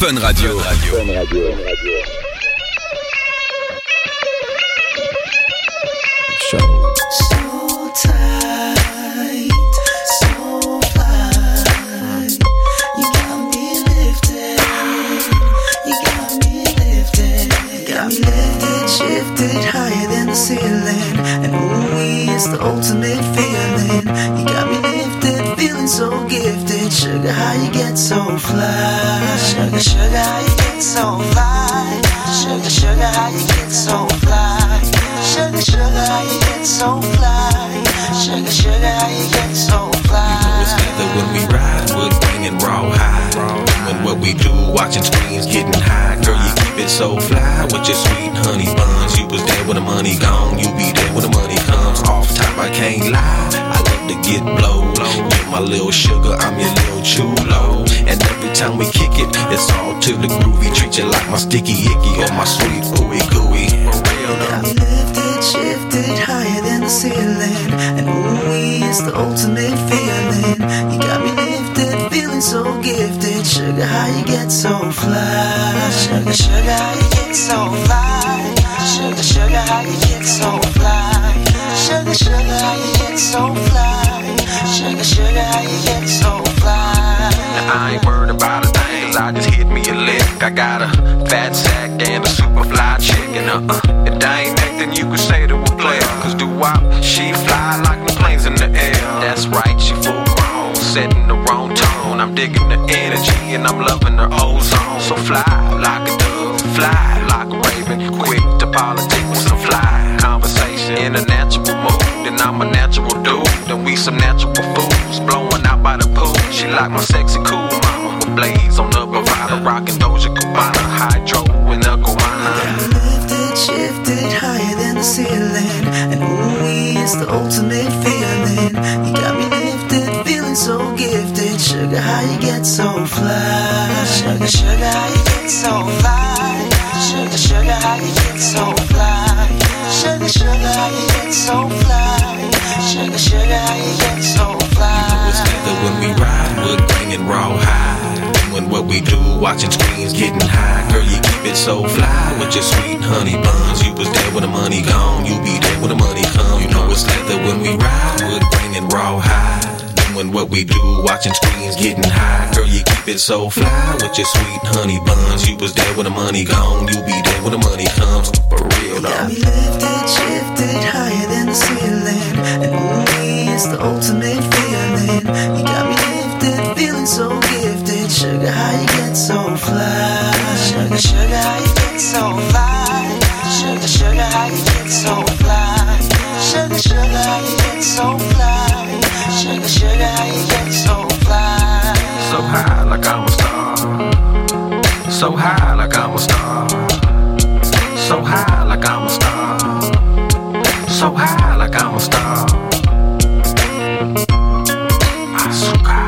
Fun Radio. So tight, so fly. You got me lifted. You got me lifted. Got me lifted, shifted higher than the ceiling. And ooh, it's the ultimate feeling. You got me lifted, feeling so gifted. Sugar, how you get so fly? Sugar, sugar, how you get so fly? Sugar, sugar, how you get so fly? Sugar, sugar, how you get so fly? Sugar, sugar, how you get so fly? You know it's leather when we ride, wood banging raw high. Doing what we do, watching screens, getting high. Girl, you keep it so fly with your sweet honey buns. You was there when the money gone, you be there when the money comes. Off top, I can't lie, I love to get blow. Get my little sugar, I'm your little chulo. And every time we kick it, it's all to the groovy. Treat you like my sticky icky or my sweet ooey gooey. For real, got me lifted, shifted higher than the ceiling. And ooh, it's the ultimate feeling. You got me lifted, feeling so gifted. Sugar, how you get so fly? Sugar, sugar, how you get so fly? Sugar, sugar, how you get so fly? Sugar, sugar, how you get so fly? Sugar, sugar, how you get so fly? Now I ain't worried about a thing, 'cause I just hit me a lick. I got a fat sack and a super fly chick. And if that ain't nothing you can say to a player, 'cause doo-wop, she fly like the planes in the air. That's right, she full grown, setting the wrong tone. I'm digging the energy and I'm loving her ozone. So fly like a dove, fly like a raven. Quick to politic with some fly conversation. In a natural mood, and I'm a natural dude. And we some natural fools, blowing out by the pool. She like my sexy cool mama with blades on the Bravada, rocking Doja Cubana, hydro and the Goana. Lifted, shifted higher than the ceiling. And ooh, it's the ultimate feeling. You got me lifted, feeling so gifted. Sugar, how you get so fly? Sugar, sugar, how you get so fly? Sugar, sugar, how you get so fly? Sugar, sugar, how you get so fly? Sugar, sugar, how you get so fly? You know it's leather when we ride, wood banging raw high. Doing what we do, watching screens, getting high. Girl, you keep it so fly with your sweet honey buns. You was there when the money gone, you be there when the money come. You know it's leather when we ride, wood banging raw high. Doing what we do, watching screens, getting high. Girl, you keep it so fly with your sweet honey buns. You was there when the money gone, you be there when the money comes. For real though. Got me lifted, shifted higher than the ceiling. And ooh, it's the ultimate feeling. You got me lifted, feeling so gifted. Sugar, how you get so fly? Sugar, sugar, how you get so fly? Sugar, sugar, how you get so fly? Sugar, sugar, how you get so fly? Sugar, sugar, how you get so fly? So high like I'm a star. So high like I'm a star. So high like I'm a star. So high like I'm a star. Azúcar.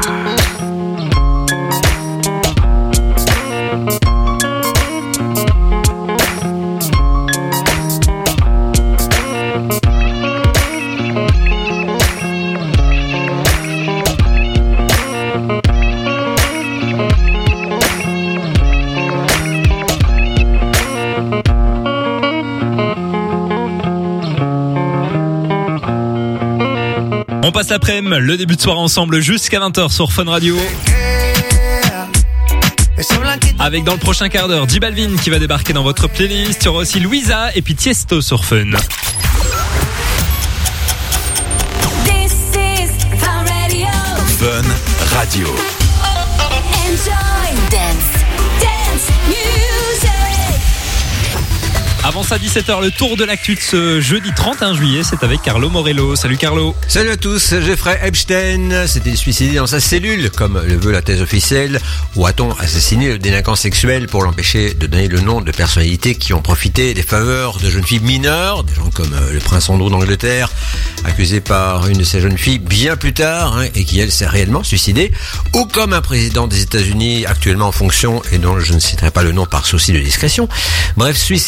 On passe l'après-midi, le début de soirée ensemble jusqu'à 20h sur Fun Radio. Avec dans le prochain quart d'heure, J Balvin qui va débarquer dans votre playlist. Il y aura aussi Louisa et puis Tiesto sur Fun. Fun Radio. Enjoy dance music. Avant ça, 17h, le tour de l'actu de ce jeudi 31 juillet, c'est avec Carlo Morello. Salut Carlo. Salut à tous. Jeffrey Epstein s'était suicidé dans sa cellule, comme le veut la thèse officielle. Ou a-t-on assassiné le délinquant sexuel pour l'empêcher de donner le nom de personnalités qui ont profité des faveurs de jeunes filles mineures, des gens comme le prince Andrew d'Angleterre, accusé par une de ces jeunes filles bien plus tard, et qui elle s'est réellement suicidée, ou comme un président des États-Unis actuellement en fonction et dont je ne citerai pas le nom par souci de discrétion. Bref, suicide ou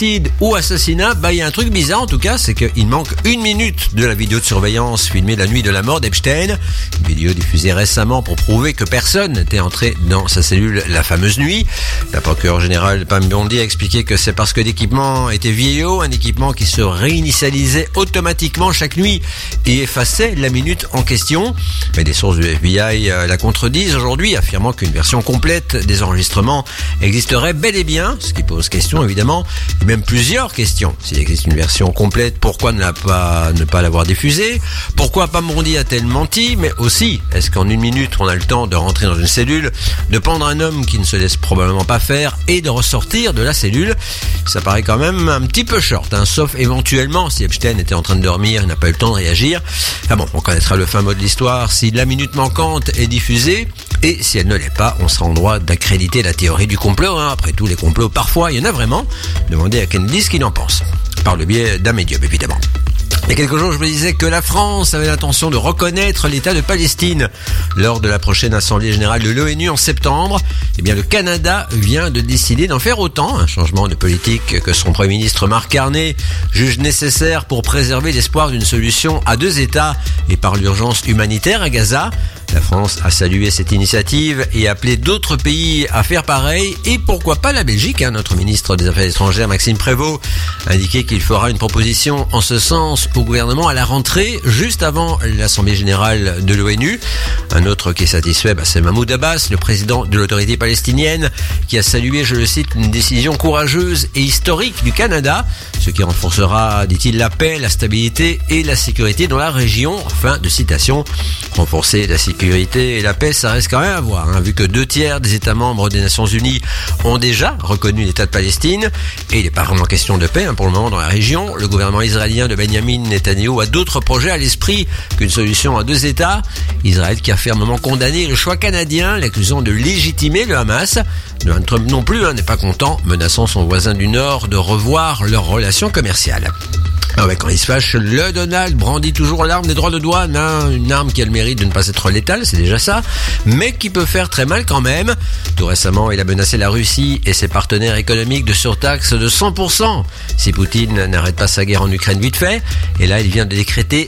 ou assassinat. Il y a un truc bizarre en tout cas, c'est qu'il manque 1 minute de la vidéo de surveillance filmée la nuit de la mort d'Epstein. Une vidéo diffusée récemment pour prouver que personne n'était entré dans sa cellule la fameuse nuit. La procureure générale Pam Bondi a expliqué que c'est parce que l'équipement était vieillot, un équipement qui se réinitialisait automatiquement chaque nuit et effaçait la minute en question. Mais des sources du FBI la contredisent aujourd'hui, affirmant qu'une version complète des enregistrements existerait bel et bien, ce qui pose question évidemment, et même plusieurs questions. S'il existe une version complète, pourquoi ne pas l'avoir diffusée? Pourquoi Pam Bondi a-t-elle menti? Mais aussi, est-ce qu'en 1 minute on a le temps de rentrer dans une cellule, de prendre un homme qui ne se laisse probablement pas faire et de ressortir de la cellule? Ça paraît quand même un petit peu short, sauf éventuellement si Epstein était en train de dormir, il n'a pas eu le temps de réagir. On connaîtra le fin mot de l'histoire si la minute manquante est diffusée, et si elle ne l'est pas, on sera en droit d'accréditer la théorie du complot. Après tout, les complots, parfois, il y en a vraiment. Demandez à Kennedy ce qu'il en pense, par le biais d'un médium évidemment. Il y a quelques jours, je me disais que la France avait l'intention de reconnaître l'État de Palestine lors de la prochaine Assemblée Générale de l'ONU en septembre. Le Canada vient de décider d'en faire autant, un changement de politique que son Premier ministre Mark Carney juge nécessaire pour préserver l'espoir d'une solution à 2 États et par l'urgence humanitaire à Gaza. La France a salué cette initiative et appelé d'autres pays à faire pareil, et pourquoi pas la Belgique. Notre ministre des Affaires étrangères Maxime Prévost a indiqué qu'il fera une proposition en ce sens au gouvernement à la rentrée, juste avant l'Assemblée Générale de l'ONU. Un autre qui est satisfait, c'est Mahmoud Abbas, le président de l'autorité palestinienne, qui a salué, je le cite, une décision courageuse et historique du Canada, ce qui renforcera, dit-il, la paix, la stabilité et la sécurité dans la région. Fin de citation. Renforcer la sécurité et la paix, ça reste quand même à voir, vu que 2/3 des États membres des Nations Unies ont déjà reconnu l'État de Palestine, et il n'est pas vraiment question de paix pour le moment dans la région. Le gouvernement israélien de Benjamin Netanyahu a d'autres projets à l'esprit qu'une solution à 2 États. Israël qui a fermement condamné le choix canadien, l'accusant de légitimer le Hamas. Donald Trump non plus n'est pas content, menaçant son voisin du Nord de revoir leurs relations commerciales. Quand il se fâche, le Donald brandit toujours l'arme des droits de douane, une arme qui a le mérite de ne pas être létale, c'est déjà ça, mais qui peut faire très mal quand même. Tout récemment, il a menacé la Russie et ses partenaires économiques de surtaxe de 100% si Poutine n'arrête pas sa guerre en Ukraine vite fait. Et là, il vient de décréter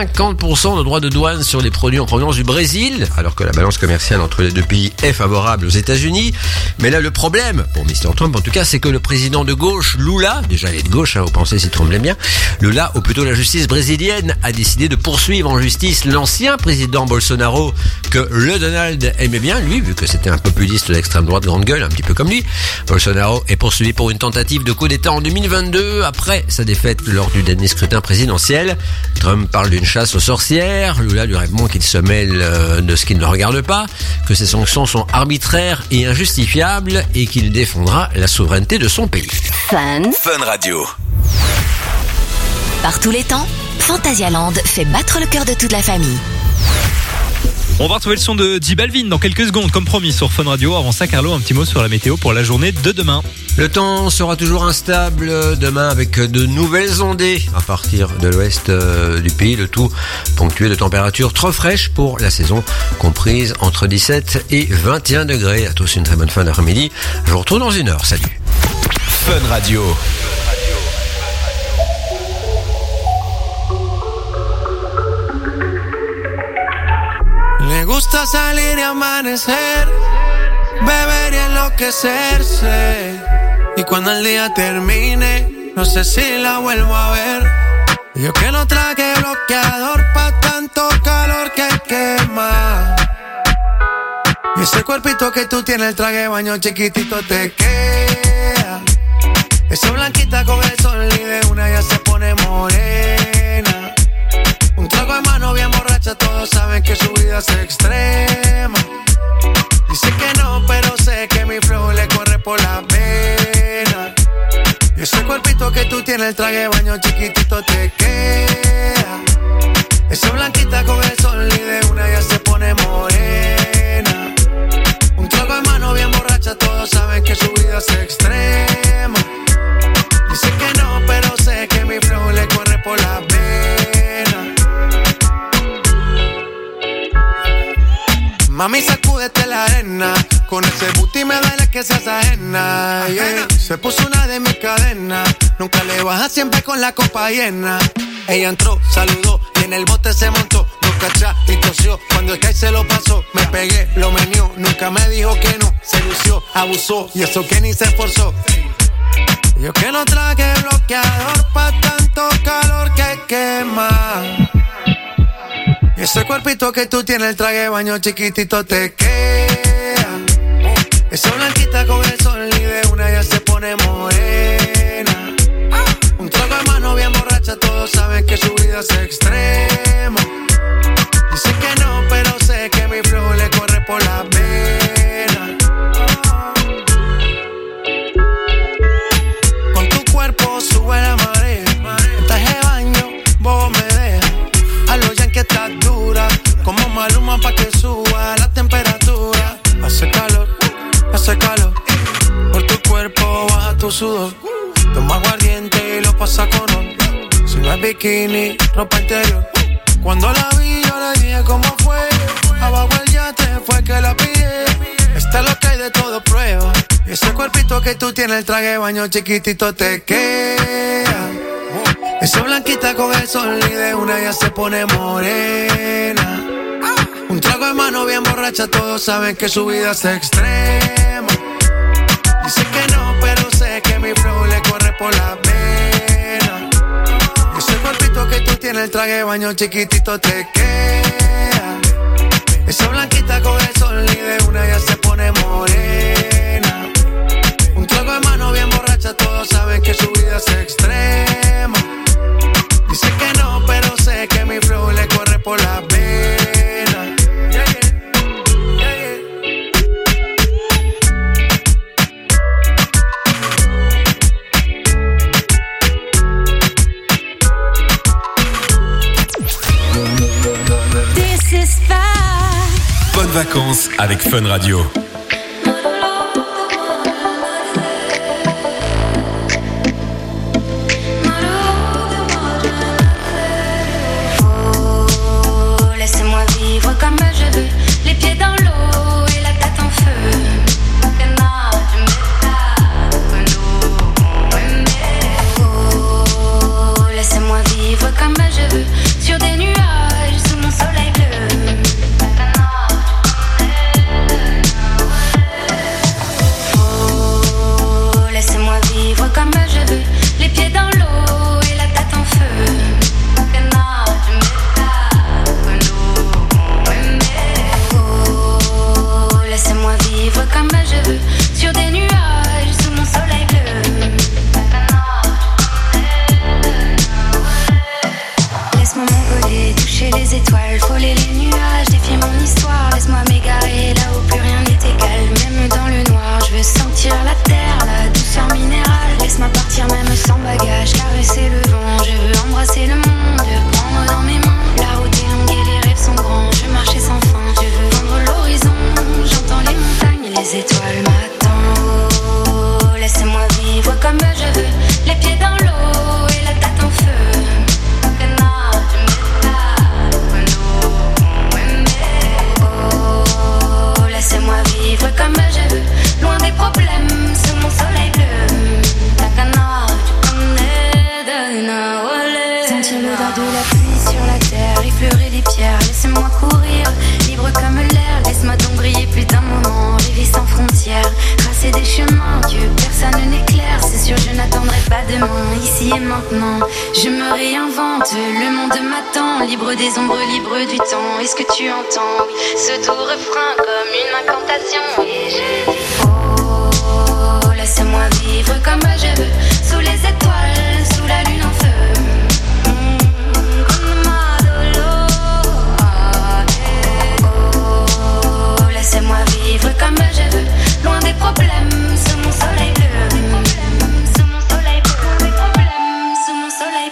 50% de droits de douane sur les produits en provenance du Brésil, alors que la balance commerciale entre les deux pays est favorable aux États-Unis. Mais là, le problème, pour Mr. Trump en tout cas, c'est que le président de gauche, Lula, déjà il est de gauche, vous pensez s'il tremblait bien, Lula, ou plutôt la justice brésilienne, a décidé de poursuivre en justice l'ancien président Bolsonaro, que le Donald aimait bien, lui, vu que c'était un populiste d'extrême droite grande gueule, un petit peu comme lui. Bolsonaro est poursuivi pour une tentative de coup d'État en 2022, après sa défaite lors du dernier scrutin présidentiel. Trump parle d'une chasse aux sorcières, Lula lui répond qu'il se mêle de ce qui ne le regarde pas, que ces sanctions sont arbitraires et injustifiables, et qu'il défendra la souveraineté de son pays. Fun Radio. Par tous les temps, Phantasialand fait battre le cœur de toute la famille. On va retrouver le son de J Balvin dans quelques secondes, comme promis, sur Fun Radio. Avant ça, Carlo, un petit mot sur la météo pour la journée de demain. Le temps sera toujours instable demain avec de nouvelles ondées à partir de l'ouest du pays, le tout ponctué de températures trop fraîches pour la saison, comprise entre 17 et 21 degrés. À tous une très bonne fin d'après-midi. Je vous retrouve dans 1 heure. Salut. Fun Radio. Le gusta salir y amanecer, beber y enloquecerse. Y cuando el día termine, no sé si la vuelvo a ver. Yo que no traje bloqueador pa' tanto calor que quema. Y ese cuerpito que tú tienes, el traje de baño chiquitito te queda. Esa blanquita con el sol y de una ya se pone morena. Un trago de mano bien borracha, todos saben que su vida es extrema. Dice que no, pero sé que mi flow le corre por la vena. Y ese cuerpito que tú tienes, el traje de baño chiquitito te queda. Esa blanquita con el sol y de una ya se pone morena. Un trago de mano bien borracha, todos saben que su vida es extrema. Dice que no, pero sé que mi flow le corre por la vena. Mami, sacúdete la arena. Con ese booty me duele que que seas ajena, yeah. Se puso una de mis cadenas. Nunca le baja, siempre con la copa llena. Ella entró, saludó y en el bote se montó. No cachá y tosió, cuando el Kai se lo pasó. Me pegué, lo menió, nunca me dijo que no. Se lució, abusó y eso que ni se esforzó. Yo que no traje bloqueador pa' tanto calor que quema. Y ese cuerpito que tú tienes, el traje de baño chiquitito te queda. Esa blanquita con el sol y de una ya se pone morena. Un trago de mano bien borracha, todos saben que su vida es extrema. Dice que no, pero sé que mi flow le corre por la vena. Con tu cuerpo sube la marea. En traje de baño, vos me dejas. A los yankees estás dura, como Maluma pa' que suba la temperatura. Hace calor, por tu cuerpo baja tu sudor. Toma aguardiente y lo pasa con ron. Si no es bikini, ropa interior. Cuando la vi yo le dije cómo fue. Abajo el yate fue que la pillé. Este es lo que hay de todo prueba. Y ese cuerpito que tú tienes, el traje de baño chiquitito te queda. Esa blanquita con el sol y de una ya se pone morena. Un trago de mano bien borracha, todos saben que su vida es extrema. Dice que no, pero sé que mi flow le corre por la vena. Ese cuerpito que tú tienes, el traje de baño chiquitito te queda. Esa blanquita con el sol y de una ya se pone morena. Un trago de mano bien borracha, todos saben que su vida es extrema. Dice que no, pero sé que mi flow le corre por la vena. Yeah, yeah. Yeah, yeah. This is fun. Bonnes vacances avec Fun Radio. Laissez-moi vivre comme je veux, les pieds dans l'eau et la tête en feu. Oh, laissez-moi vivre comme je veux, sur des nuages sous mon soleil bleu. Oh, laissez-moi vivre comme je veux, les pieds dans l'eau et la tête en feu. Laissez-moi vivre comme je veux, sur des nuages sous mon soleil bleu. Laisse-moi m'envoler, toucher les étoiles, frôler les nuages, défier mon histoire. Laisse-moi m'égarer là où plus rien n'est égal. Même dans le noir, je veux sentir la terre, la douceur minérale. Laisse-moi partir même sans bagage, caresser le vent. Je veux embrasser le monde, prendre dans mes mains. La route est longue et les rêves sont grands. Je veux marcher sans fin, je veux vendre l'horizon. J'entends les montagnes, les étoiles m'attendent. Oh, laissez-moi vivre comme je veux, les pieds dans l'eau et la tête en feu. Oh, laissez-moi vivre comme je veux, loin des problèmes, sous mon soleil bleu. Sentir l'odeur de la pluie sur la terre, effleurer les pierres, laissez-moi courir, libre comme l'air, laisse-moi donc briller plus d'un moment, rêver sans frontières, tracer des chemins que personne n'éclaire, c'est sûr je n'attendrai pas demain, ici et maintenant, je me réinvente, le monde m'attend, libre des ombres, libre du temps, est-ce que tu entends, ce doux refrain comme une incantation, et je dis oh, laissez-moi vivre comme je veux, sous les étoiles, sous la lune en feu. Laissez-moi vivre comme je veux, loin des problèmes, sous mon soleil bleu. Sous mon soleil bleu, des problèmes, sous mon soleil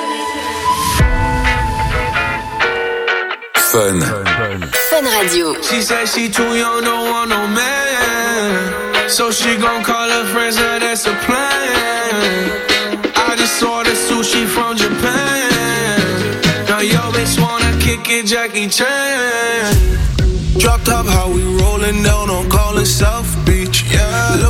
bleu. Fun Radio. She said she too young, don't want no man. So she gon' call her friends, now that's a plan. I just ordered sushi from Japan. Now yo bitch wanna kick it, Jackie Chan. Drop top, how we rollin' down on call it South Beach, yeah.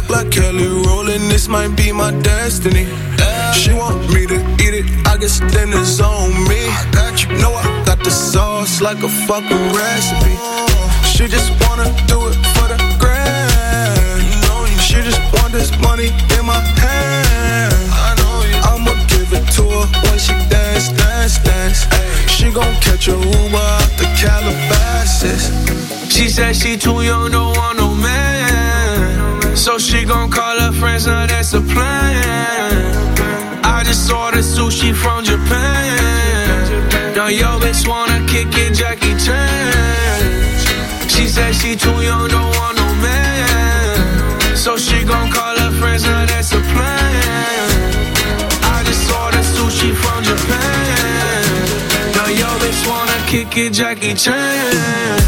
jelly rolling, this might be my destiny. She want me to eat it, I guess then it's on me. Know I got the sauce like a fucking recipe. She just wanna do it for the grand. She just want this money in my hand. I'ma give it to her when she dance, dance, dance. She gon' catch a Uber out the Calabasas. She said she too young, don't want no man. So she gon' call her friends, now that's a plan. I just ordered sushi from Japan. Now yo bitch wanna kick it, Jackie Chan. She said she too young, don't want no man. So she gon' call her friends, now that's a plan. I just ordered sushi from Japan. Now yo bitch wanna kick it, Jackie Chan.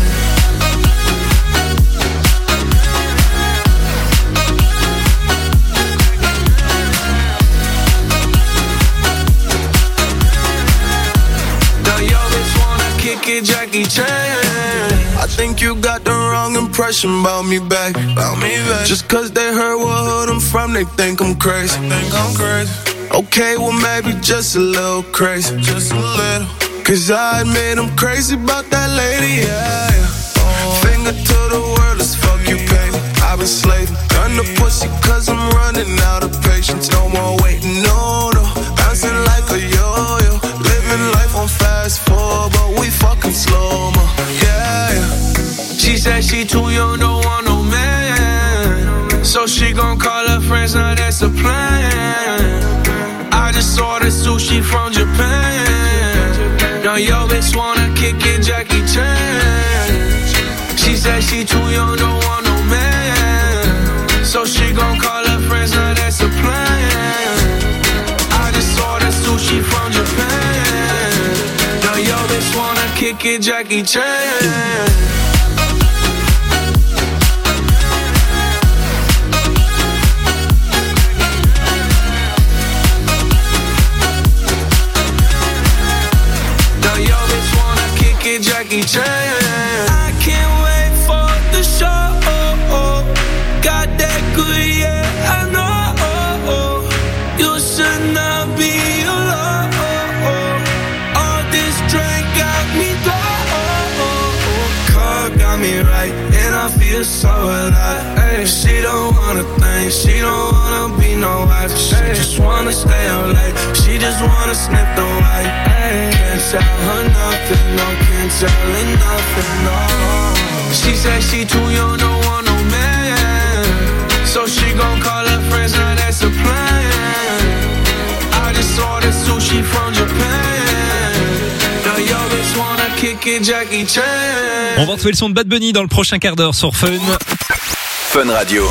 Jackie Chan. I think you got the wrong impression about me back. Just cause they heard what hood I'm from, they think I'm crazy. Okay, well maybe just a little crazy. Just a little. Cause I admit I'm crazy about that lady, yeah. Finger to the world, as fuck you pay me. I've been slaving. Gun the pussy cause I'm running out of patience. No more waiting, no. Bouncing like a yo-yo. Living life on fast forward, but we fucking slow-mo, yeah. She said she too young, don't want no man. So she gon' call her friends, now that's a plan. I just ordered sushi from Japan. Now yo bitch wanna kick it, Jackie Chan. She said she too young, don't want no man. So she gon' call her friends, now that's a plan. I just ordered sushi from Japan. Now yo bitch wanna kick it, Jackie Chan. Jackie Chan. I can't wait for the show. Got that good, yeah, I know. You should not be alone. All this drink got me low. Car got me right, and I feel so alive. Ay, she don't wanna think, she don't wanna be no wife. She just wanna stay out late, she just wanna sniff the white. Ay, can't tell her nothing, no, can't tell her nothing, no. She said she too young, don't want no man. So she gon' call her friends, now that's a plan. I just ordered sushi from Japan. Now yo bitch wanna kick it, Jackie Chan. On va retrouver le son de Bad Bunny dans le prochain quart d'heure sur Fun. Fun Radio.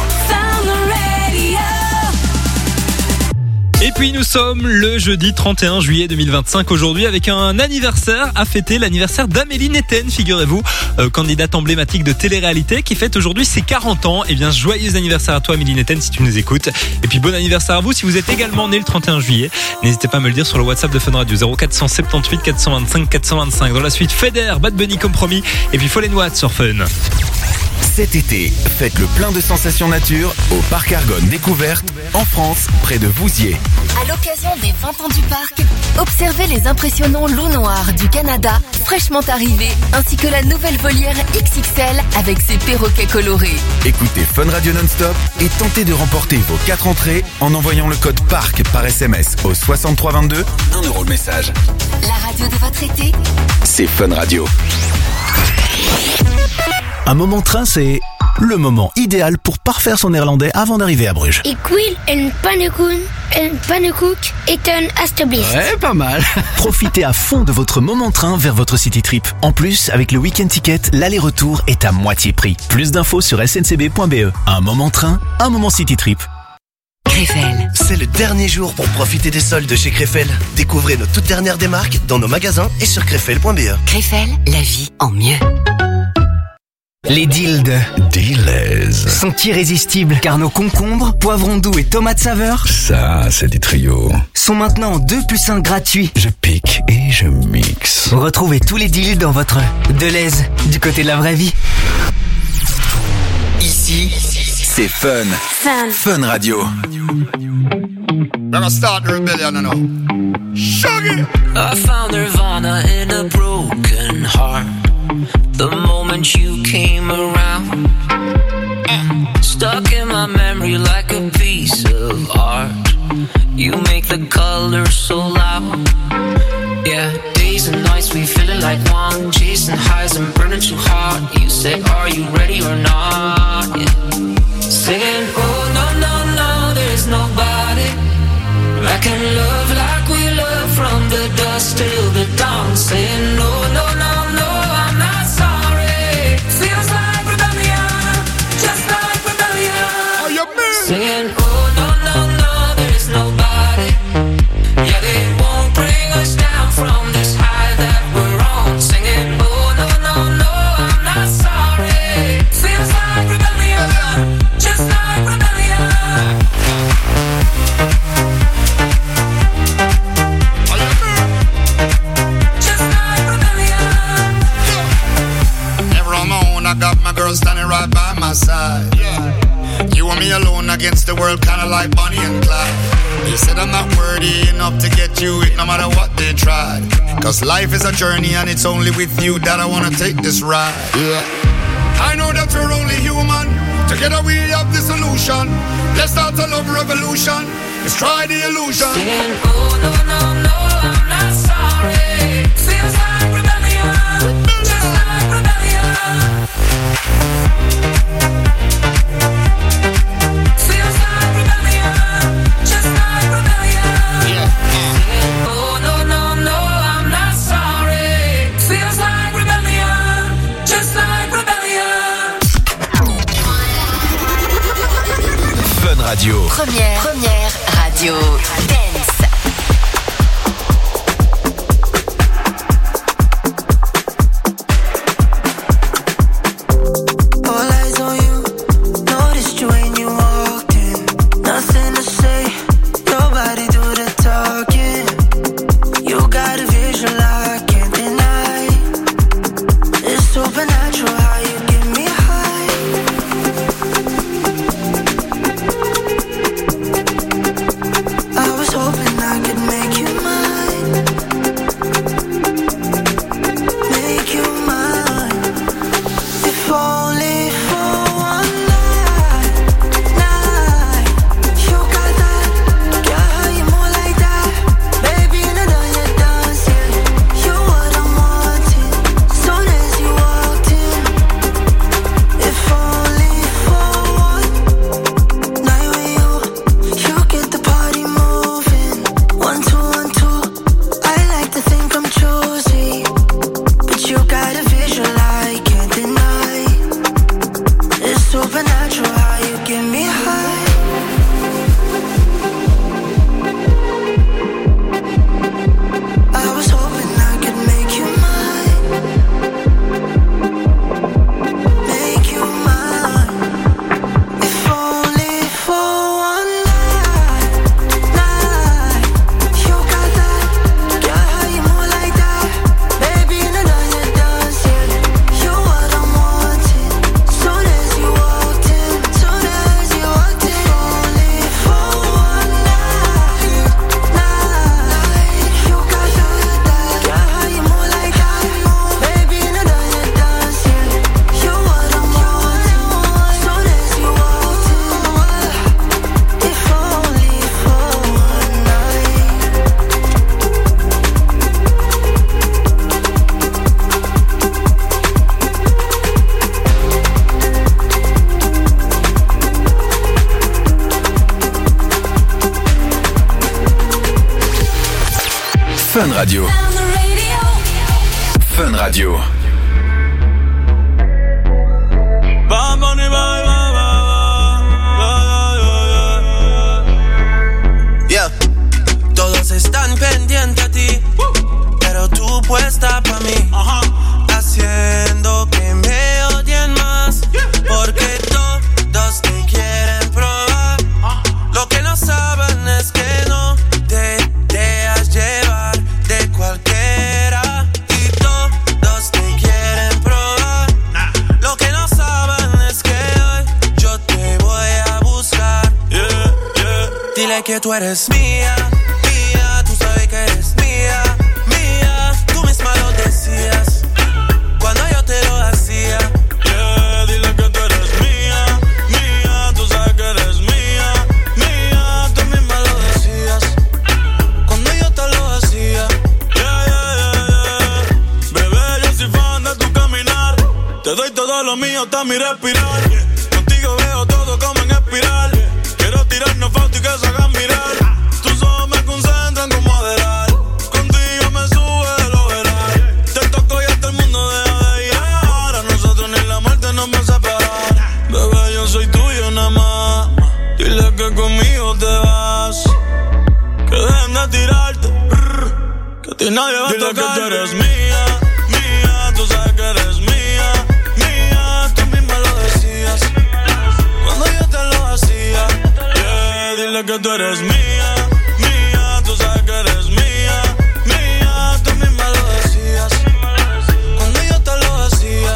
Et puis nous sommes le jeudi 31 juillet 2025 aujourd'hui avec un anniversaire à fêter, l'anniversaire d'Amélie Netten, figurez-vous, candidate emblématique de télé-réalité qui fête aujourd'hui ses 40 ans. Et bien joyeux anniversaire à toi Amélie Netten si tu nous écoutes. Et puis bon anniversaire à vous si vous êtes également né le 31 juillet. N'hésitez pas à me le dire sur le WhatsApp de Fun Radio 0478 425 425. Dans la suite Feder, Bad Bunny comme promis et puis Fallen Watt sur Fun. Cet été, faites le plein de sensations nature au Parc Argonne Découverte en France, près de Vouziers. À l'occasion des 20 ans du parc, observez les impressionnants loups noirs du Canada fraîchement arrivés, ainsi que la nouvelle volière XXL avec ses perroquets colorés. Écoutez Fun Radio non-stop et tentez de remporter vos 4 entrées en envoyant le code PARC par SMS au 6322, 1 € le message. La radio de votre été, C'est Fun Radio. Un moment train, c'est le moment idéal pour parfaire son néerlandais avant d'arriver à Bruges. Ik wil een pannenkoek eten alstublieft. Ouais, pas mal. Profitez à fond de votre moment train vers votre city trip. En plus, avec le week-end ticket, l'aller-retour est à moitié prix. Plus d'infos sur sncb.be. Un moment train, un moment city trip. Krefel. C'est le dernier jour pour profiter des soldes chez Krefel. Découvrez nos toutes dernières démarques dans nos magasins et sur krefel.be. Krefel, la vie en mieux. Les deals de Dealers sont irrésistibles car nos concombres, poivrons doux et tomates saveur, Ça, c'est des trios. sont maintenant en 2+1 gratuits. Je pique et je mixe. Retrouvez tous les deals dans votre Deleuze du côté de la vraie vie. Ici, c'est Fun. Fun Radio. Gonna start the rebellion now. Shuggy. I found Nirvana in a broken heart. The moment you came around, stuck in my memory like a piece of art. You make the colors so loud. Yeah, days and nights we feeling like one, chasing highs and burning too hard. You said, are you ready or not? Yeah. Singing, oh no, no, no, there's nobody I can love like we love from the dusk till the dawn. Saying, no, no, no, no, I'm not sorry. Feels like rebellion, just like rebellion. Oh, you mean? Singing, oh no, no, no, there's nobody. Yeah, they won't bring us down from this high that we're on. Singing, oh no, no, no, I'm not sorry. Feels like rebellion, just like rebellion. I got my girl standing right by my side. Yeah. You and me alone against the world, kinda like Bonnie and Clyde. They said I'm not worthy enough to get you it, no matter what they tried. Cause life is a journey and it's only with you that I wanna take this ride. Yeah. I know that we're only human. Together we have the solution. Let's start a love revolution. Let's try the illusion. Saying, oh no, no, no, I'm not sorry. Feels like rebellion, just like rebellion. Feels like rebellion, just like rebellion. Yeah. Saying, oh no, no, no, I'm not sorry. Feels like rebellion, just like rebellion. Fun Radio. Première radio dance. Fun Radio. Fun Radio. Yeah. Todos están pendientes a ti, pero tú puesta pa' mí, haciendo que me odien más, porque todos te quieren probar. Lo que no saben es que no te dejas llevar de cualquiera, y todos te quieren probar. Lo que no saben es que hoy yo te voy que tú eres mía, mía, tú sabes que eres mía, mía, tú misma lo decías cuando yo te lo hacía. Yeah, dile que tú eres mía, mía, tú sabes que eres mía, mía, tú misma lo decías cuando yo te lo hacía. Yeah, yeah, yeah, yeah. Bebé, yo soy fan de tu caminar, te doy todo lo mío hasta mi respirar. Contigo veo todo como en espiral. Quiero tirarnos fotos y que se hagan mirar. Tus ojos me concentran como adelar. Contigo me sube el overall. Te toco y hasta el mundo deja de llegar. A nosotros ni la muerte nos va a separar. Bebé, yo soy tuyo nada más. Dile que conmigo te vas. Que dejen de tirarte. Que a ti nadie va a tocar. Dile que tú eres mía, mía. Tú sabes que eres mía, mía. Tú misma lo decías cuando yo te lo hacía. Yeah, dile que tú eres mía, mía. Tú sabes que eres mía, mía. Tú misma lo decías cuando yo te lo hacía.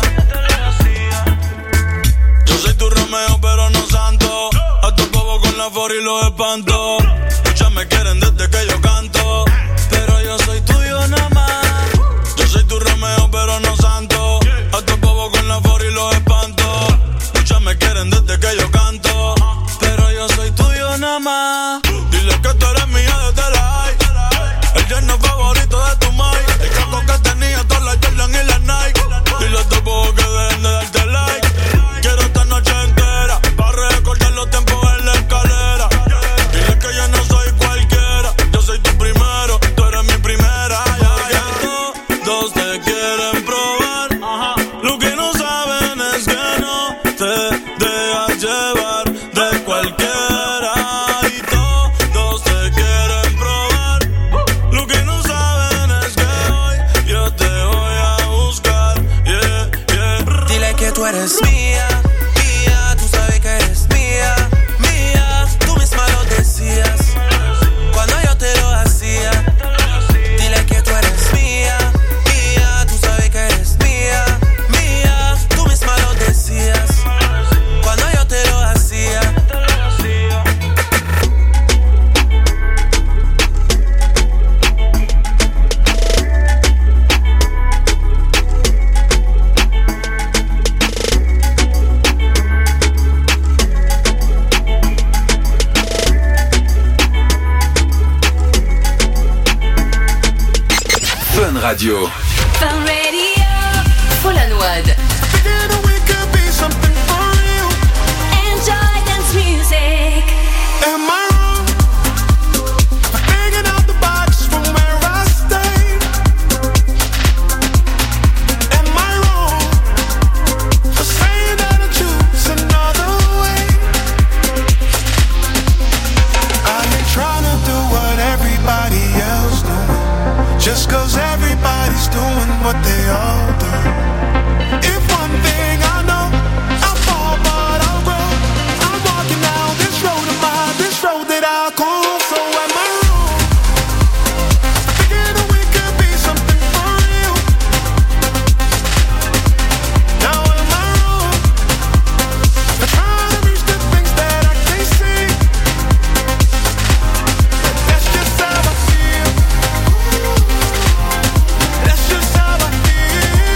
Yo soy tu Romeo pero no santo. A tu bobo con la for y los espanto. Muchas me quieren desde que yo canto, pero yo soy tuyo nada más. Yo soy tu Romeo pero no santo. A tu bobo con la for y los espanto. Muchas me quieren desde que yo canto, pero yo soy tuyo nada más. Dile que tú eres mía desde la high. El yerno favorito de tu mai. El capo que tenía todas las Jordan y las Nike. Dile a tu bobo que dejen de darte like. Quiero esta noche entera para recordar los tiempos en la escalera. Dile que yo no soy cualquiera. Yo soy tu primero, tú eres mi primera. Todos te quieren probar. Lo que no saben es que no te dejas llevar de cualquiera. Y todos te quieren probar. Lo que no saben es que hoy yo te voy a buscar. Yeah, yeah. Dile que tú eres mía, mía, tú sabes que eres mía, mía, tú misma lo decías cuando yo te lo hacía. Dile que tú eres mía, mía, tú sabes que eres mía, mía, tú misma lo decías cuando yo te lo hacía. Fun Radio. Fun Radio. Folanwad. Enjoy dance music. Am I wrong for thinking out the box from where I stay? Am I wrong for saying that I choose another way? I ain't trying to do what everybody else doing, just 'cause everybody's doing what they all do. If one thing I know, I'll fall but I'll grow. I'm walking down this road of mine, this road that I call. So am I wrong? Thinking that we could be something for real. Now am I wrong for trying to reach the things that I can't see? That's just how I feel. That's just how I feel.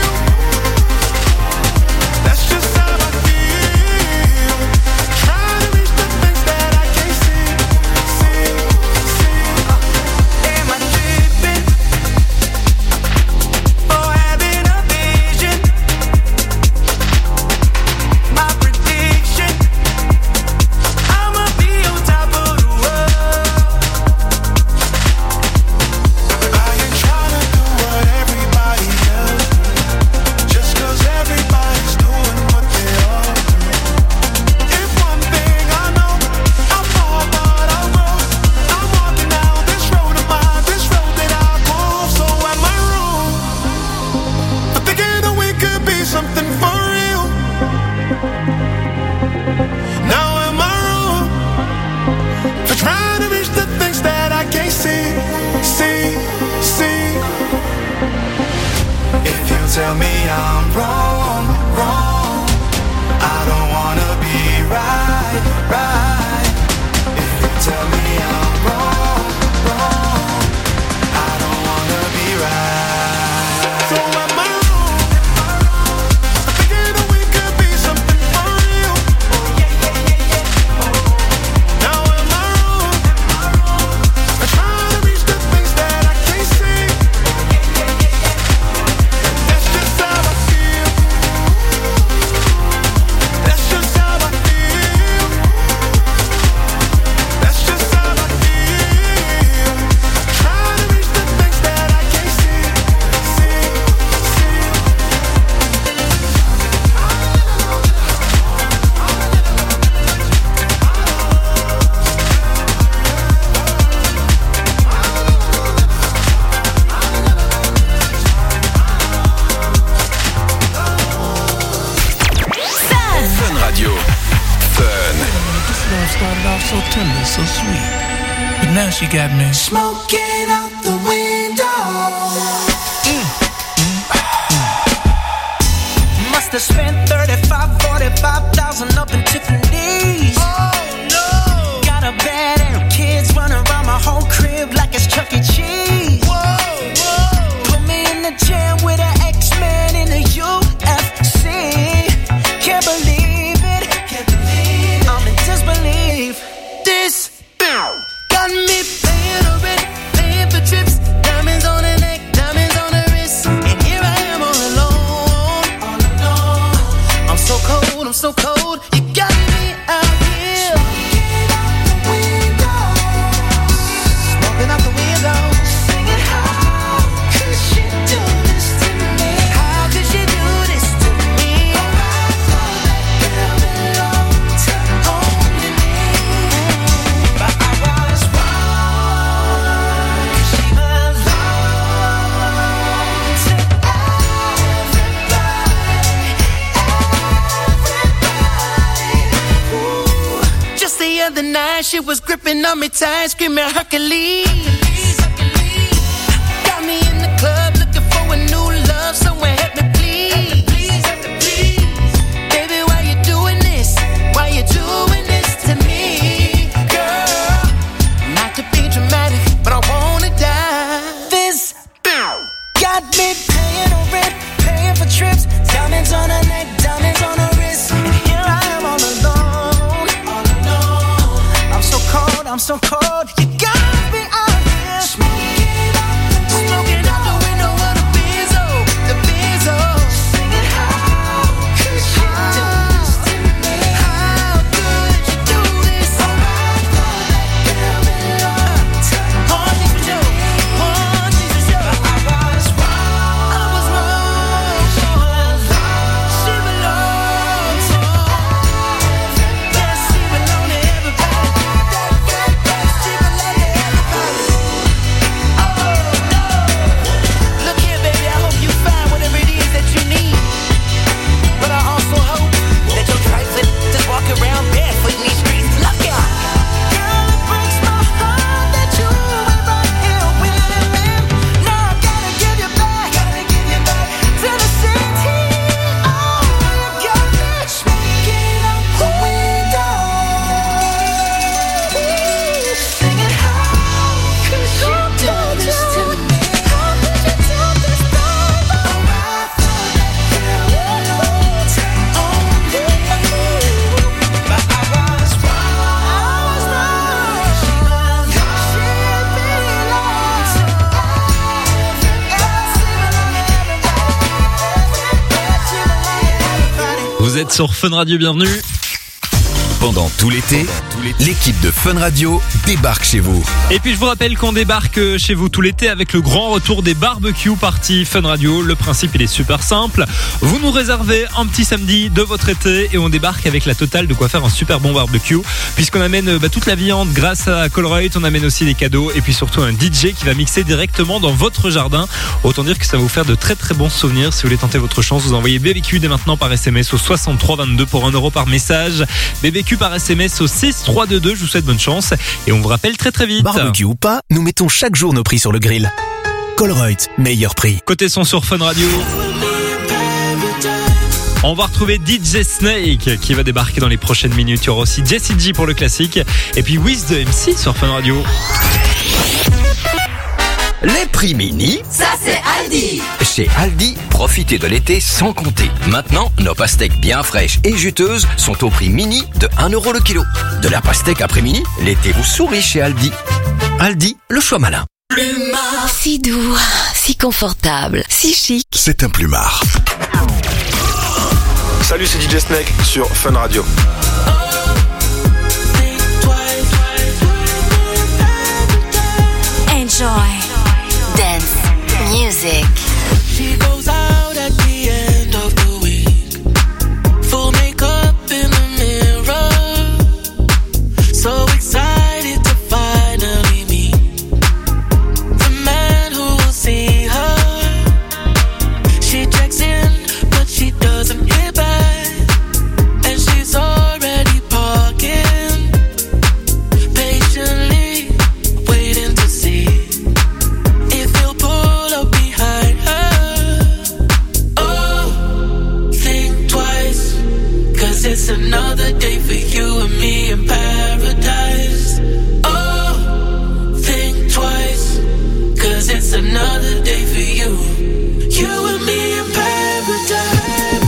started off so tender, so sweet. But now she got me Smoking out the window. Must have spent 35, 45,000 up in Tiffany's. Oh no. Got a bed and kids running around my whole crib like it's Chuck E. Cheese. Whoa. Put me in the jam with an X-Men in the UFC. Can't believe it. I'm in disbelief. This got me paying already, paying for trips. Diamonds on the neck, diamonds on the wrist. And here I am all alone. I'm so cold, I'm so cold. You got me out here. Smoking out the window. Singing, how could she do this to me? How could she do this to me? Oh, I thought that girl belonged to only me. But I was wrong. She belongs to everybody. Ooh. Just the other night, she was gripping on me tight, screaming Hercules. Got me in the club looking for a new love, someone help me please. Baby, why you doing this? Why you doing this to me, girl? Not to be dramatic, but I wanna die. This got me paying on rent, paying for trips, diamonds on her neck, diamonds on her wrist, and here I am all alone. I'm so cold, I'm so cold. You got me out here smoking out the window of the Benzo, the Benzo. Singing, how could she do this to me? How could you do this? Oh, I thought that girl belonged to One thing for sure, one thing for sure. I was wrong. I was wrong. She belongs to yes, she belongs to everybody. She belongs to everybody. Oh no! Look here, baby. I hope you find whatever it is that you need. But I also hope that you're trifling, just walk around barefoot in these streets. Look out! Girl, it breaks my heart that you ain't right here with me. Now I gotta give you back to the city. Oh, you got me Smoking out the window. Singing, how could she do this to me? How could you do this, baby? Oh, I thought that girl belonged to only me. But I was wrong. She belongs to everybody. Vous êtes sur Fun Radio, bienvenue. Pendant tout l'été, l'équipe de Fun Radio débarque chez vous. Et puis je vous rappelle qu'on débarque chez vous tout l'été avec le grand retour des barbecues parties Fun Radio. Le principe il est super simple. Vous nous réservez un petit samedi de votre été et on débarque avec la totale de quoi faire un super bon barbecue. Puisqu'on amène toute la viande grâce à Colruyt, on amène aussi des cadeaux et puis surtout un DJ qui va mixer directement dans votre jardin. Autant dire que ça va vous faire de très très bons souvenirs. Si vous voulez tenter votre chance, vous envoyez BBQ dès maintenant par SMS au 6322 pour 1 € par message. BBQ par SMS au 6322. Je vous souhaite bonne chance et on vous rappelle très très vite. Barbecue ou pas, nous mettons chaque jour nos prix sur le grill. Colruyt, meilleur prix. Côté son sur Fun Radio. On va retrouver DJ Snake qui va débarquer dans les prochaines minutes. Il y aura aussi Jessie J pour le classique. Et puis Wiz de MC sur Fun Radio. Les prix mini, Ça c'est Aldi. chez Aldi, profitez de l'été sans compter. Maintenant, nos pastèques bien fraîches et juteuses sont au prix mini de 1 € le kilo. De la pastèque après mini, l'été vous sourit chez Aldi. Aldi, le choix malin. Si doux, si confortable, si chic. C'est un plumard. Salut, c'est DJ Snake sur Fun Radio. Enjoy. Dance. Music. She goes out at the end of the week. Full makeup in the mirror. So excited to finally meet the man who will see her. She checks in, but she doesn't hit back. And she's already parking. another day for you. You and me in paradise.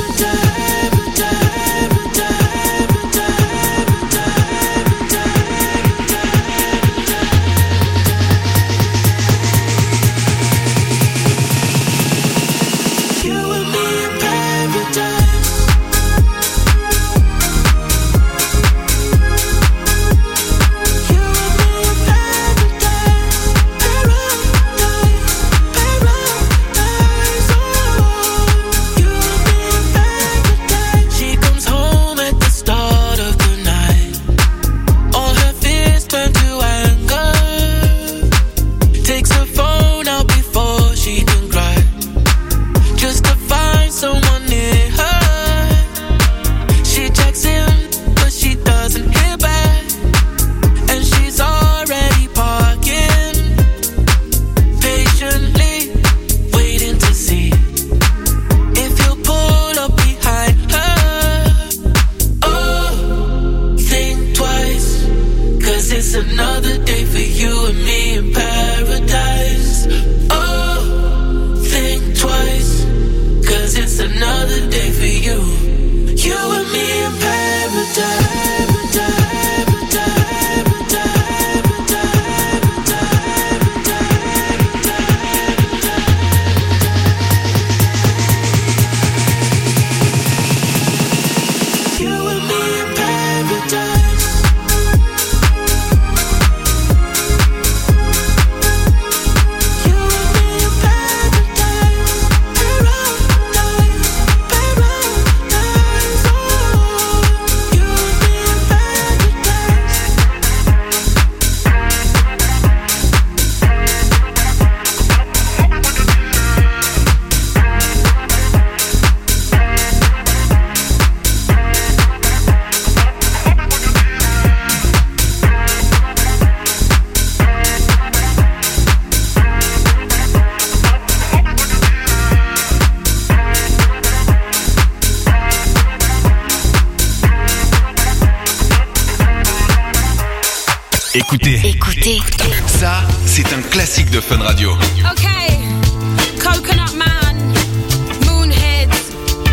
Écoutez. Ça, c'est un classique de Fun Radio. Okay, Coconut Man, Moonheads,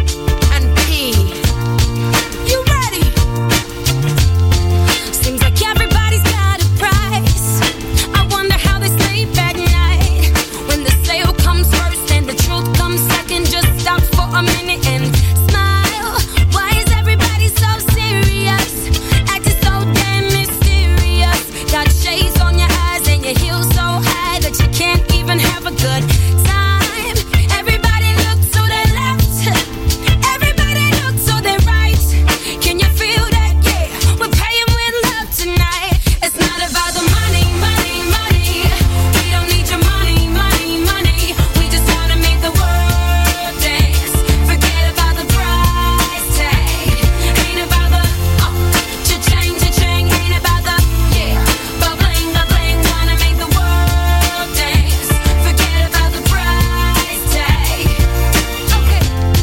and P. You ready? Seems like everybody's got a price. I wonder how they sleep at night. When the sale comes first and the truth comes second, just stop for a minute and smile. Why is everybody so serious? Acting so damn mysterious. Got shades on your eyes and your heels so high that you can't even have a good time. Everybody look to their left. Everybody look to their right. Can you feel that? Yeah, we're paying with love tonight. It's not about the money, money, money. We don't need your money, money, money. We just wanna make the world dance. Forget about the price tag. Ain't about the cha-ching, cha-ching. Ain't about the ba-bling, ba-bling. Wanna make the world dance. Forget about the price tag. Okay,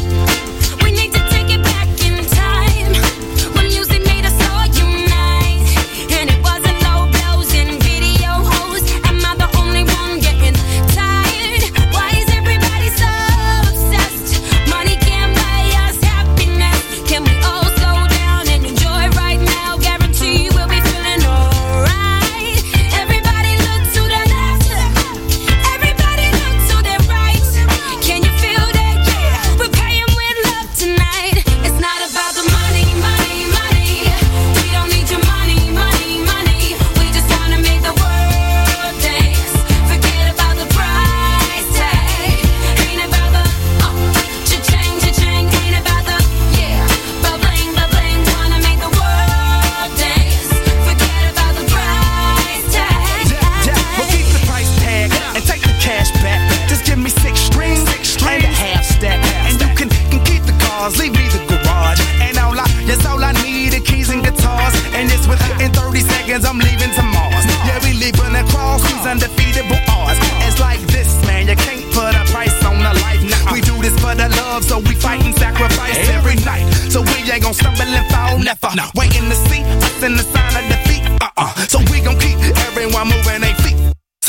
we need to take it back in time when music made us all unite, and it wasn't low blows and video hoes. Am I the only one getting tired? Why is everybody so obsessed? Money can't buy us happiness. Can we all slow down and enjoy right now? Guarantee we'll be feeling alright. Everybody look to the left. Everybody look to the right. Can you feel that? Yeah, we're paying with love tonight. It's not about the money, money, money. We don't need your money, money, money. We just wanna make the world dance. Forget about the price tag. Ain't about the cha-ching, cha-ching. Ain't about the ba-bling, ba-bling. Wanna make the world dance. Forget about the price tag. Well, keep the price tag and take the cash back. Just give me 6 strings and a half stack, and you can keep the cars, leave me the garage. And all I need are keys and guitars. And it's within 30 seconds I'm leaving to Mars. Yeah, we leaving across these undefeatable odds. It's like this, man, you can't put a price on a life. Nah, we do this for the love, so we fight and sacrifice every night. So we ain't gon' stumble and fall, never. Waiting to see us in the sign of defeat. So we gon' keep everyone moving their feet. So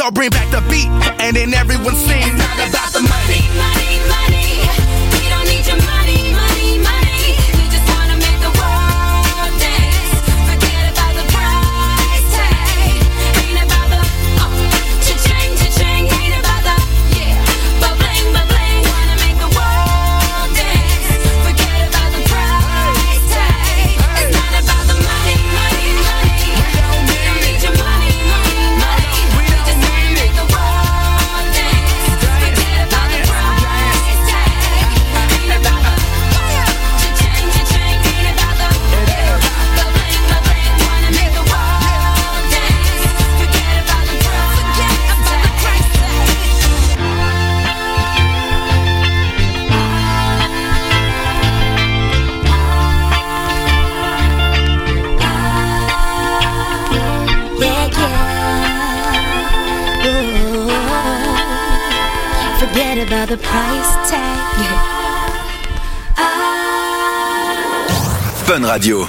So bring back the beat, and then everyone sings. It's not about the money. Money, money. We don't need your money, money, money. We just wanna make the world dance. Forget about the price tag. Ain't about the cha-ching, cha-ching. Ain't about the ba-bling, ba-bling. Wanna make the world dance. Forget about the price tag. It's not about the money, money, money. We don't need your money, money, money. We just wanna make the world dance. Forget about the price tag. Ain't about the cha-ching, cha-ching. Ain't about the ba-bling, ba-bling. Wanna make the world dance. Forget about the price Forget about the price tag. Fun Radio.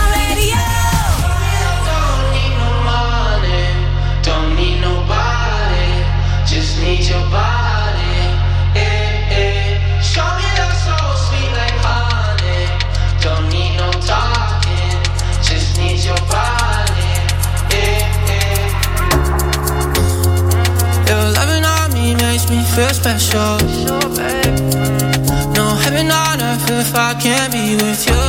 Don't need nobody, just need your body. Show me love so sweet like honey. Don't need no talking, just need your body. Your loving on me makes me feel special. No heaven on earth if I can't be with you.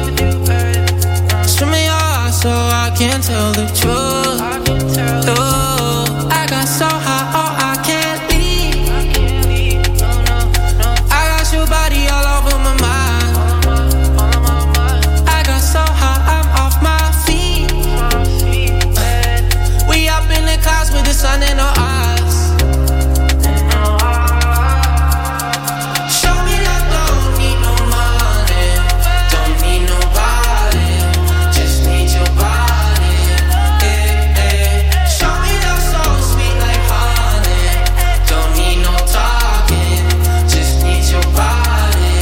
Swim in your eyes so I can tell the truth. Oh, I got so high, oh, I can't leave. I got your body all over my mind. I got so high, I'm off my feet. We up in the clouds with the sun in our eyes. Show me love, don't need no money, don't need nobody, just need your body. Show me love so sweet like honey, don't need no talking, just need your body.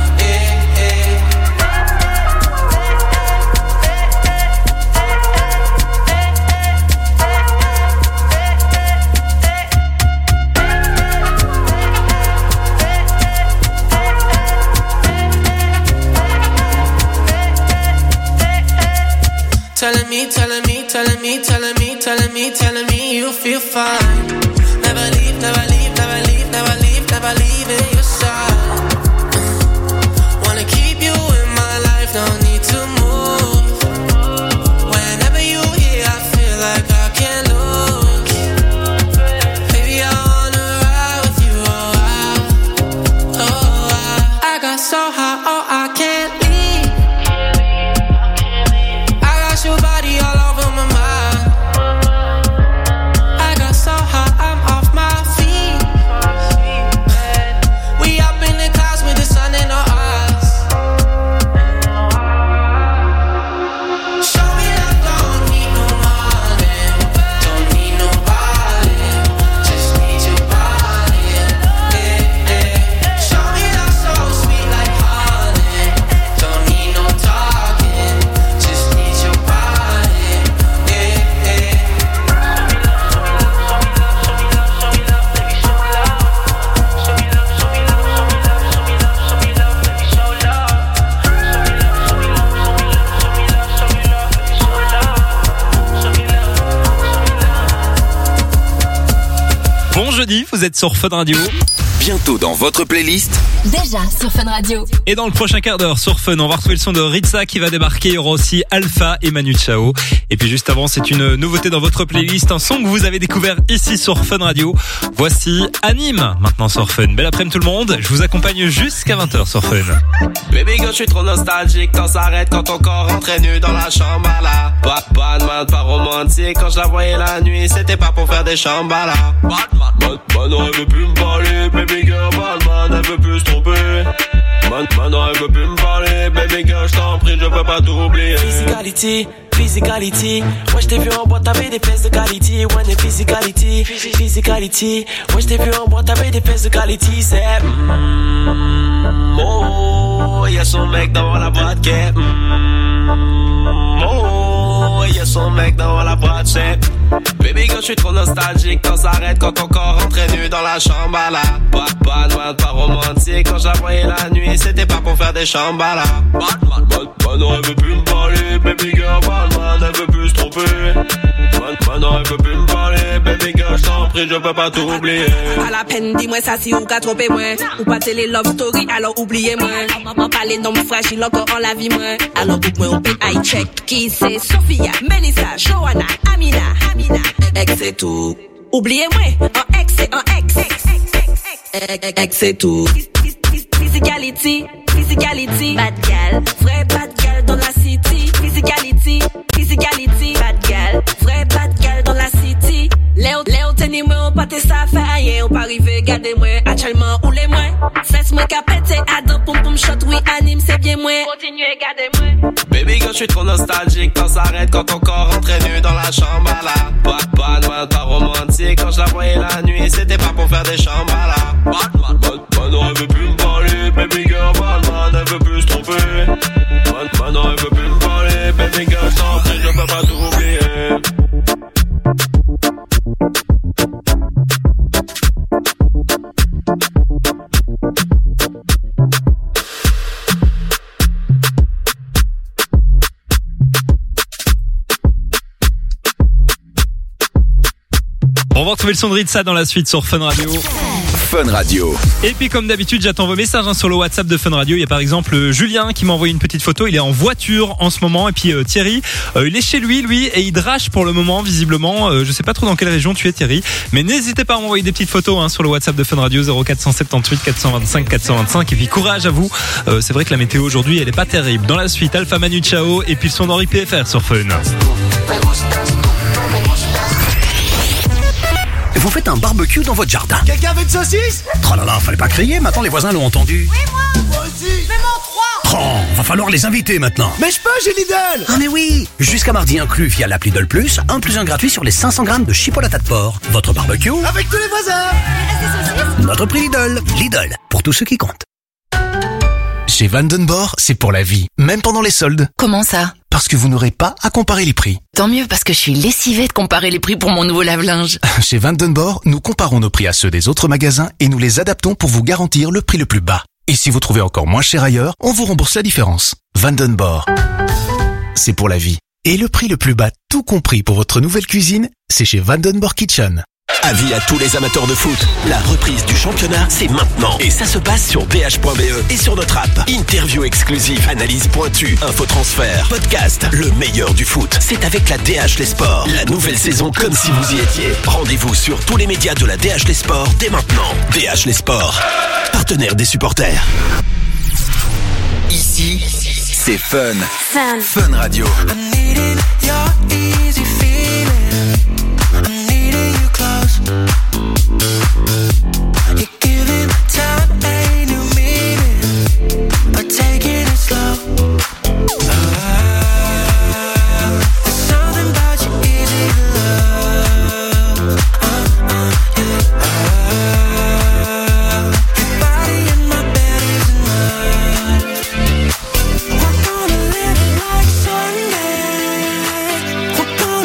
Telling me, telling me, telling me, telling me, telling me, telling me you feel fine. Never leave, never leave, never leave, never leave, never leave in your side. Wanna keep you in my life, no need to move. Whenever you here, I feel like I can't lose. Baby, I wanna ride with you, I got so high, oh, I can't leave. I got your body all over my mind. I got so high, I'm off my feet. We up in the clouds with the sun in our eyes. Show me love, don't need no money, don't need nobody, just need your body. Show me love so sweet like honey, don't need no talking, just need your body. Bon jeudi, vous êtes sur Fun Radio. Bientôt dans votre playlist. Déjà sur Fun Radio. Et dans le prochain quart d'heure sur Fun, on va retrouver le son de Ritza qui va débarquer. Il y aura aussi Alpha et Manu Chao. Et puis juste avant, c'est une nouveauté dans votre playlist, un son que vous avez découvert ici sur Fun Radio. Voici Anime, maintenant sur Fun. Belle après-midi tout le monde, je vous accompagne jusqu'à 20h sur Fun. Baby girl, je suis trop nostalgique, temps s'arrête quand ton corps rentrait nu dans la chambre à la Batman, pas romantique, quand je la voyais la nuit, c'était pas pour faire des chambala. Batman, elle veut plus me parler, baby girl, Batman, elle veut plus se tromper. Maintenant elle veut plus me parler, baby girl, je t'en prie, je peux pas t'oublier. Physicality, physicality. Moi je t'ai vu en boîte, t'avais des fesses de quality. When the physicality, physicality. Moi je t'ai vu en boîte, t'avais des fesses de quality. C'est oh, y'a son mec dans la boîte qui est oh, y'a son mec dans la brassière. Baby girl, je suis trop nostalgique quand ça arrête, quand ton corps rentrait nu dans la chambre à la. Pas noir, pas romantique, quand je la voyais la nuit, c'était pas pour faire des chambala. Batman, non, elle veut plus me parler, baby girl, Batman, elle veut plus se tromper. Maintenant elle veut plus me parler, baby girl, je t'en prie, je peux pas t'oublier. À la peine, dis-moi ça si ou qu'a trompé moi. Ou pas télé love story, alors oubliez-moi. M'en parler d'homme fragile encore en la vie moi. Alors book-moi au PI check. Qui c'est? Sophia, Melissa, Johanna, Amina. Ex c'est tout. Oubliez-moi, en ex c'est en ex. Ex c'est tout. Physicality, bad gal. Vrai bad gal dans la city. Physicality, bad gal. Vrai bad gal dans la city. Léo, tenez-moi, on pâté ça fait rien. On pas arriver, gardez-moi, actuellement, ou les moins. Fesse-moi capete, adam, poum shot, oui, anime, c'est bien moins. Continuez, gardez-moi. Baby girl, je suis trop nostalgique quand ça arrête, quand ton corps rentrait nu dans la chambre à la. Pas noir, pas romantique, quand je la voyais la nuit, c'était pas pour faire des chambala. Batman, non, elle veut plus me parler, baby girl, Batman, elle veut plus se tromper. Batman, non, elle veut plus me parler, baby girl, je t'en prie, je peux pas t'oublier. On va retrouver le son de Ritza dans la suite sur Fun Radio. Fun Radio. Et puis comme d'habitude, j'attends vos messages sur le WhatsApp de Fun Radio. Il y a par exemple Julien qui m'a envoyé une petite photo. Il est en voiture en ce moment. Et puis Thierry, il est chez lui, et il drache pour le moment, visiblement. Je sais pas trop dans quelle région tu es, Thierry. Mais n'hésitez pas à m'envoyer des petites photos sur le WhatsApp de Fun Radio 0478 425 425. Et puis courage à vous. C'est vrai que la météo aujourd'hui, elle est pas terrible. Dans la suite, Alpha Manu Chao et puis le son d'Henri PFR sur Fun. Vous faites un barbecue dans votre jardin. Quelqu'un veut une saucisse? Oh là là, fallait pas crier, maintenant les voisins l'ont entendu. Oui, moi aussi. Fais-moi 3. Oh, va falloir les inviter maintenant. Mais je peux, j'ai Lidl. Ah mais oui. Jusqu'à mardi inclus via l'appli Lidl Plus, 1 + 1 gratuit sur les 500 grammes de chipolata de porc. Votre barbecue avec tous les voisins. Notre prix Lidl. Lidl, pour tous ceux qui comptent. Chez Vandenborg, c'est pour la vie, même pendant les soldes. Comment ça? Parce que vous n'aurez pas à comparer les prix. Tant mieux parce que je suis lessivée de comparer les prix pour mon nouveau lave-linge. Chez Vandenborg, nous comparons nos prix à ceux des autres magasins et nous les adaptons pour vous garantir le prix le plus bas. Et si vous trouvez encore moins cher ailleurs, on vous rembourse la différence. Vandenborg, c'est pour la vie. Et le prix le plus bas, tout compris pour votre nouvelle cuisine, c'est chez Vandenborg Kitchen. Avis à tous les amateurs de foot. La reprise du championnat, c'est maintenant. Et ça se passe sur dh.be et sur notre app. Interview exclusive, analyse pointue, infotransfert, podcast. Le meilleur du foot, c'est avec la DH Les Sports. La nouvelle saison comme si vous y étiez. Rendez-vous sur tous les médias de la DH Les Sports dès maintenant. DH Les Sports, partenaire des supporters. Ici, c'est Fun. Fun Radio. You're giving time a new meaning by taking it slow. There's something about you easy to love. Your body in my bed is enough. We're gonna live it like Sunday. We're gonna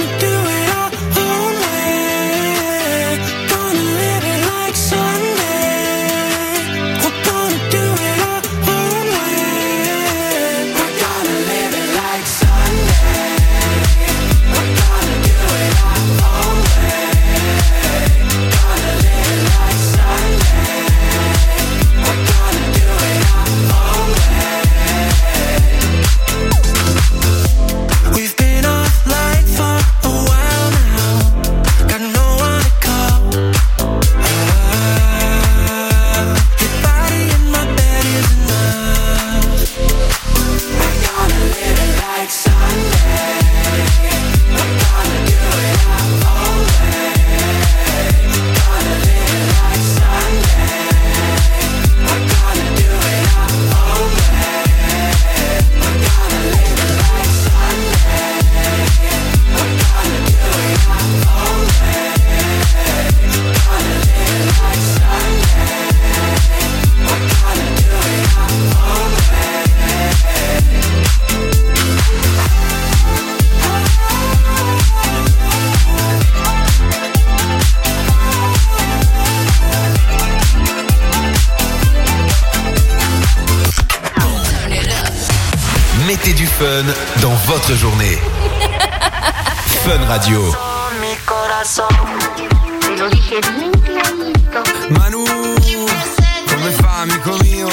du fun dans votre journée. Fun Radio. Mi corazón, te lo dije bien clarito. Manu, come fa amico mio?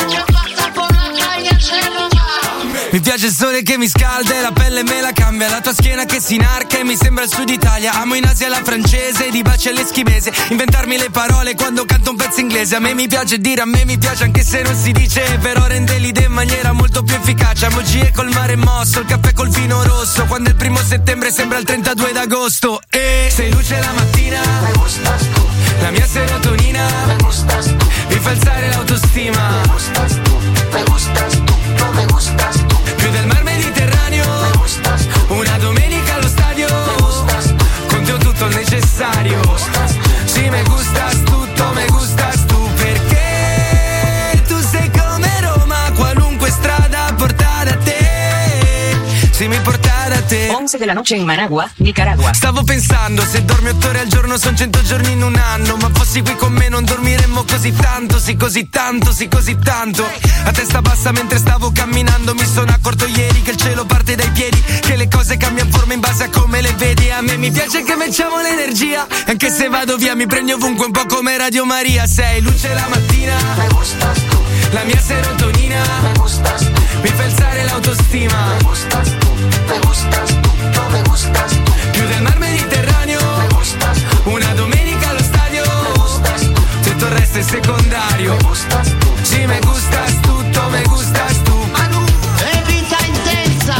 Mi piace il sole che mi scalda e la pelle me la cambia. La tua schiena che si inarca e mi sembra il sud Italia. Amo in Asia la francese, di baci all'eschimese. Inventarmi le parole quando canto un pezzo inglese. A me mi piace dire, a me mi piace anche se non si dice. Però rende l'idea in maniera molto più efficace. Emoji col mare mosso, il caffè col vino rosso. Quando il 1 settembre sembra il 32 d'agosto. E sei luce la mattina, me gustas tu. La mia serotonina, me gustas tu. Mi fa alzare l'autostima, me gustas tu. Me gustas tu, no me gustas tu. Più del mar Mediterraneo, me gustas tu. Una domenica allo stadio, me gustas tu. Con te ho tutto il necessario, me gustas tu. Sì, me gustas tutto, me gustas tu. Perché tu sei come Roma, qualunque strada porta da te. Sì, mi porta da te. 11 de la noche in Managua, Nicaragua. Stavo pensando, se dormi 8 ore al giorno son 100 giorni in un anno. Ma fossi qui con me non dormiremmo così tanto, sì così tanto, sì così tanto. A testa bassa mentre stavo camminando mi sono accorto ieri che il cielo parte dai piedi, che le cose cambiano forma in base a come le vedi. A me mi piace che facciamo l'energia, anche se vado via mi prendi ovunque un po' come Radio Maria. Sei luce la mattina, me gustas tu. La mia serotonina, me gustas tu. Mi fa alzare l'autostima, me gustas tu. Me gustas tu, no me gustas tu. Più del mar Mediterraneo, me gustas tu. Una domenica allo stadio, me gustas tu. Tutto il resto è secondario, me gustas tu. Sì, me gustas tutto, me gustas tu. Manu, è vita intensa.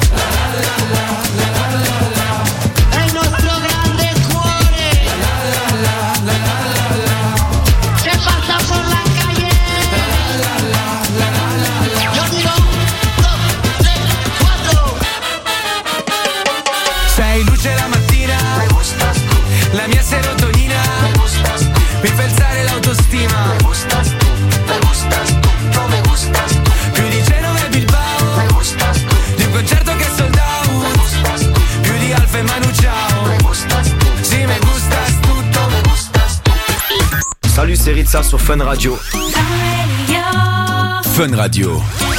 È il nostro grande cuore. Se passa por la calle. Yo digo 1, 2, 3, 4. sei luce la mattina, me gustas tu. La mia serotonina, me gustas tu. Mi fa alzare l'autostima, me gustas tu. Me gustas tu, no me gustas tu. Più di Genova e Bilbao, me gustas tu. Di un concerto che è sold out, me gustas tu. Più di Alfa e Manu Ciao, me gustas tu. Sì, me gustas tutto, me gustas tu. Salut, c'est Ritza sur Fun Radio. Fun Radio.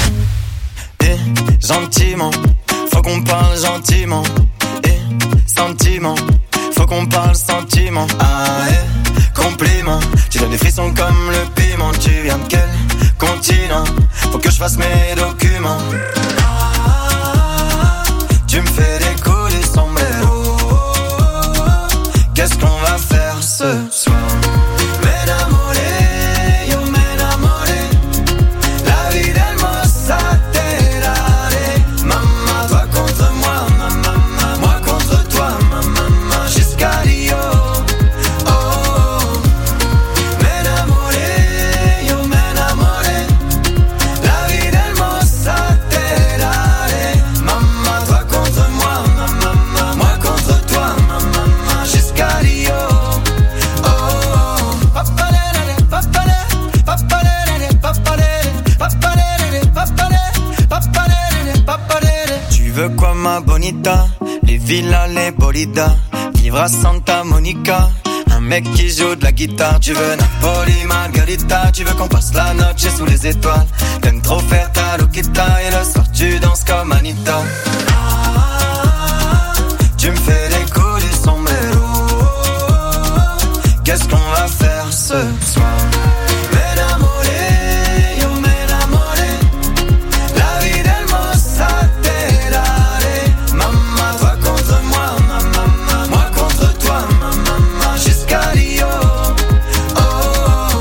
Gentiment, faut qu'on parle gentiment. Et sentiment, faut qu'on parle sentiment. Ah, compliment, tu donnes des frissons comme le piment. Tu viens de quel continent? Faut que je fasse mes documents. Tu me fais décoller sombrero. Qu'est-ce qu'on va faire ce soir? M'enamoré, yo m'enamoré. La vie d'hermosa te daré. Maman, toi contre moi, maman, moi contre toi, maman, jusqu'à Rio. Oh, m'enamoré, yo m'enamoré. La vie d'hermosa te daré. Maman, toi contre moi, maman, moi contre toi, maman, jusqu'à Rio. Oh, papalere, papalere, papalere, papalere, papalere, papalere, papalere, papalere. Tu veux quoi ma bonita? Les villas, les bolidas, vivre à Santa Monica. Un mec qui joue de la guitare. Tu veux Napoli, Margarita. Tu veux qu'on passe la noche sous les étoiles. T'aimes trop faire ta loquita. Et le soir tu danses comme Anita. Tu me fais décoller sombrero. Qu'est-ce qu'on va faire ce soir? M'enamoré, yo m'enamoré. La vie d'hermosa te daré. Maman, toi contre moi, maman, moi contre toi, maman, jusqu'à Rio. Oh,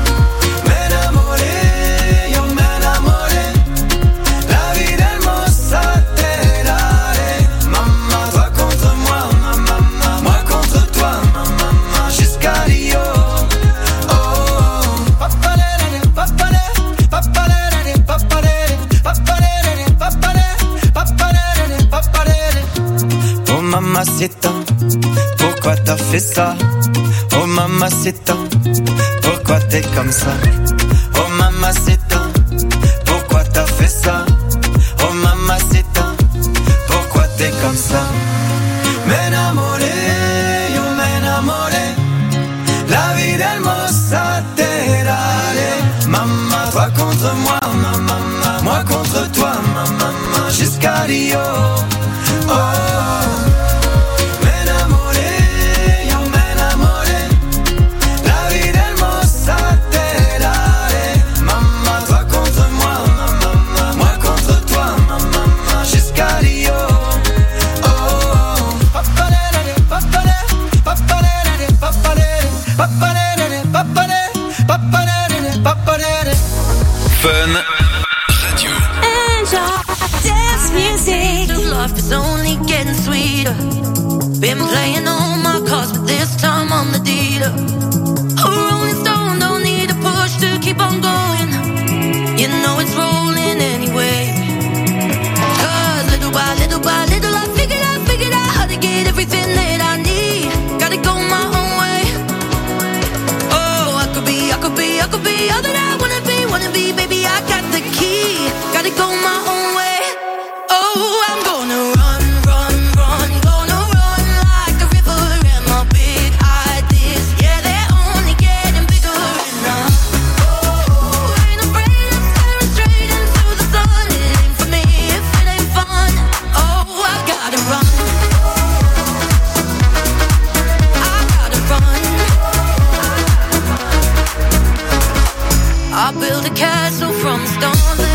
m'enamoré, yo m'enamoré. La vie d'hermosa te daré. Maman, toi contre moi, maman, moi contre toi, maman, jusqu'à Rio. Oh, papalere, papalere, papalere, papalere, papalere, papalere, papalere, papalere. Oh mamacita, pourquoi t'as fait ça? Oh mamacita, pourquoi t'es comme ça? Oh mamacita, pourquoi t'as fait ça? Oh mamacita, pourquoi t'es comme ça? M'enamoré, yo m'enamoré. La vie d'hermosa te daré. Maman, toi contre moi, maman, moi contre toi, maman, jusqu'à Fun Radio. Dance music. Life is only getting sweeter. Been playing all my cards, but this time I'm the dealer. A rolling stone, don't need a push to keep on going. You know it's rolling anyway. 'Cause little by little by little, I figured out how to get everything that I need. Gotta go my own way. Oh, I could be all that I wanna be, baby, I got the key. Gotta go my own way. Oh, I'm gonna run, gonna run like a river. And my big ideas, yeah, they're only getting bigger. And ain't afraid of staring straight into the sun. It ain't for me if it ain't fun. Oh, I gotta run. I build a castle from the stone.